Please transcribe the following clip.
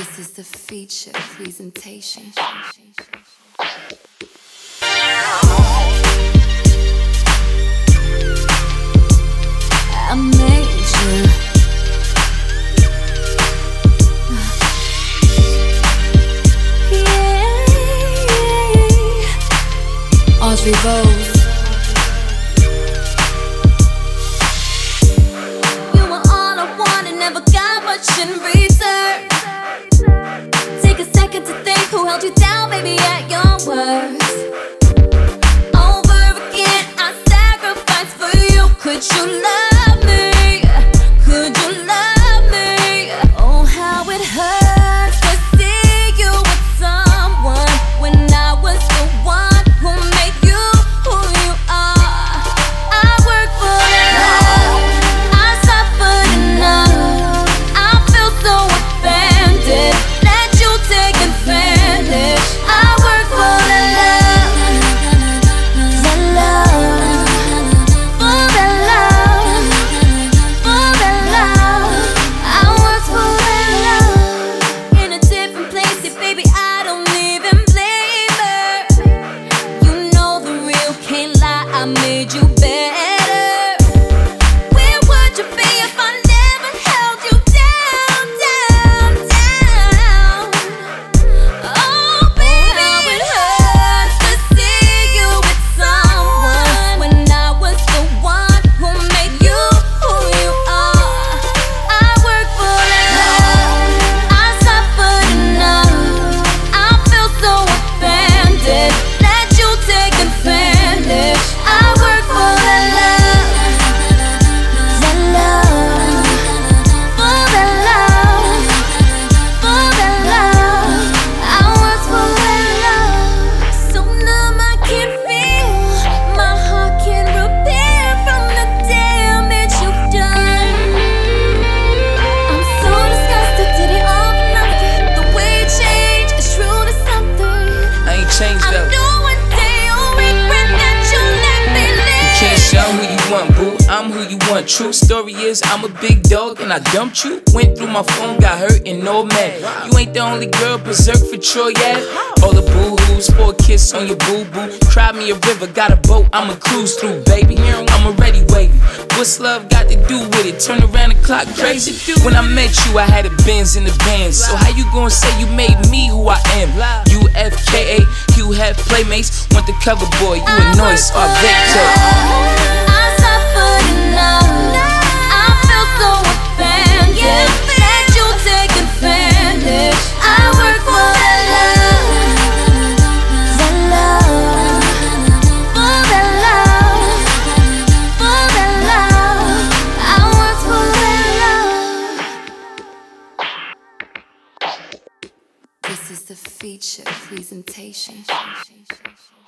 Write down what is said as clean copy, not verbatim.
This is the feature presentation. I made you. Yeah. Audrey Rose. You were all I wanted, never got much in return. Take a second to think who held you down, baby, at your worst. Over again, I sacrificed for you. Could you love me? Could you love me? Oh, how it hurts to see you with someone when I was the one who made you who you are. I work for love, I suffered enough. I feel so offended that you take advantage. I work for the love, for the love, for the love. I work for the love. In a different place, yeah, baby, I don't even blame her. You know the real can't lie, I made you better. Where would you be if I never held you down, down, down? Oh, baby, how it hurts to see you with someone when I was the one who made you who you are. I work for love, I suffered enough. I feel so offended that you take advantage. I work for the love, the love, for the love, for the love. I work for the love. So numb I can't feel, my heart can't repair from the damage you've done. I'm so disgusted, did it all for nothing? The way you change is true to something. I ain't changed I though. know one day you'll regret that you let me live. Can't show who you want, boo. I'm who you want. True story is I'm a big dog and I dumped you. Went through my phone, got hurt and no mad. You ain't the only girl berserk for Troy yet. All the boo-hoos for a kiss on your boo-boo. Cry me a river, got a boat, I'ma cruise through, baby. I'm already wavy. What's love got to do with it? Turn around the clock crazy. When I met you, I had a Benz in the Benz. So how you gonna say you made me who I am? UFKA, you have playmates. Want the cover boy, you annoying, so I vacate. I suffered enough. I feel so offended that you take advantage. I work for the love, the love, for the love, for the love. I work for the love. This is the feature presentation.